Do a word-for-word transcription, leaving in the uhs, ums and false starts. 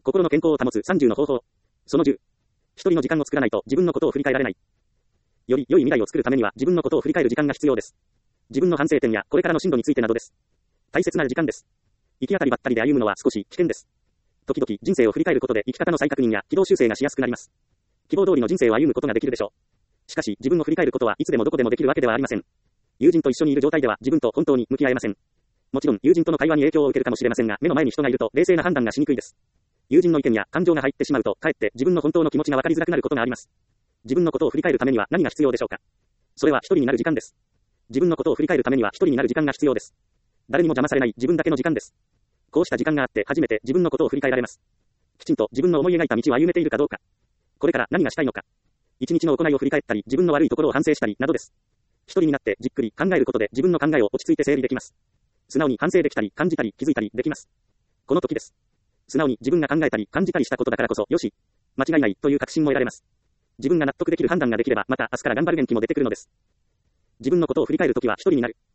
心の健康を保つさんじゅうの方法。そのじゅう。一人の時間を作らないと自分のことを振り返られない。より良い未来を作るためには自分のことを振り返る時間が必要です。自分の反省点やこれからの進路についてなどです。大切な時間です。行き当たりばったりで歩むのは少し危険です。時々人生を振り返ることで生き方の再確認や軌道修正がしやすくなります。希望通りの人生を歩むことができるでしょう。しかし自分を振り返ることはいつでもどこでもできるわけではありません。友人と一緒にいる状態では自分と本当に向き合えません。もちろん友人との会話に影響を受けるかもしれませんが、目の前に人がいると冷静な判断がしにくいです。友人の意見や感情が入ってしまうと、かえって自分の本当の気持ちが分かりづらくなることがあります。自分のことを振り返るためには何が必要でしょうか。それは一人になる時間です。自分のことを振り返るためには一人になる時間が必要です。誰にも邪魔されない自分だけの時間です。こうした時間があって初めて自分のことを振り返られます。きちんと自分の思い描いた道を歩めているかどうか。これから何がしたいのか。一日の行いを振り返ったり、自分の悪いところを反省したりなどです。一人になってじっくり考えることで自分の考えを落ち着いて整理できます。素直に反省できたり、感じたり、気づいたりできます。この時です。素直に自分が考えたり、感じたりしたことだからこそ、よし、間違いないという確信も得られます。自分が納得できる判断ができれば、また明日から頑張る元気も出てくるのです。自分のことを振り返るときは一人になる。